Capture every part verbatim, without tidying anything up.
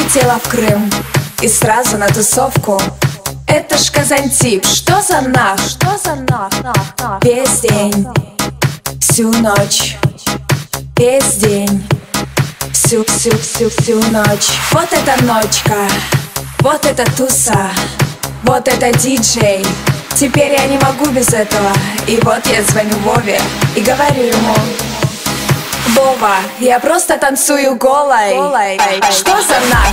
Прилетела в Крым и сразу на тусовку. Это ж Казантип, что за нах? Что за нах? Весь день, всю ночь, весь день, всю, всю, всю, всю ночь. Вот эта ночка, вот эта туса, вот это диджей. Теперь я не могу без этого. И вот я звоню Вове и говорю ему: Вова, я просто танцую голой, голой. Что за нах?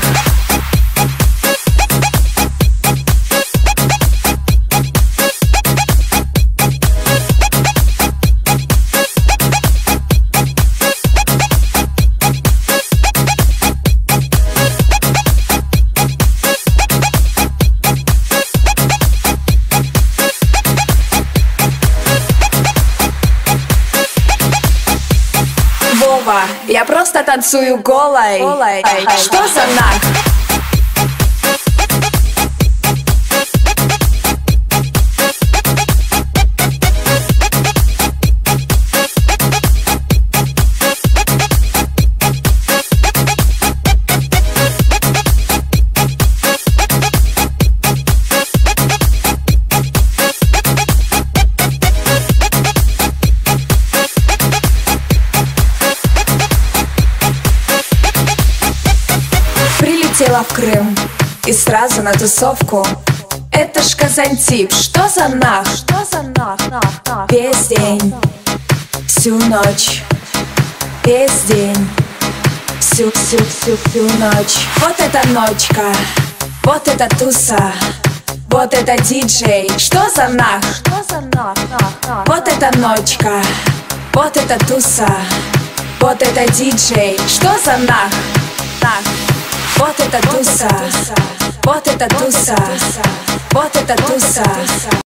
Вова, я просто танцую голой, голой. Что за нах? Прилетела в Крым и сразу на тусовку. Это ж Казантип, что за нах? Что за нах? Весь день, всю ночь, весь день, всю, всю, всю, всю ночь. Вот эта ночка, вот эта туса, вот это диджей. Что за нах? Что за нах? Вот эта ночка, вот эта туса, вот это диджей. Что за нах? Нах. Вот это туса, вот это туса, вот это туса.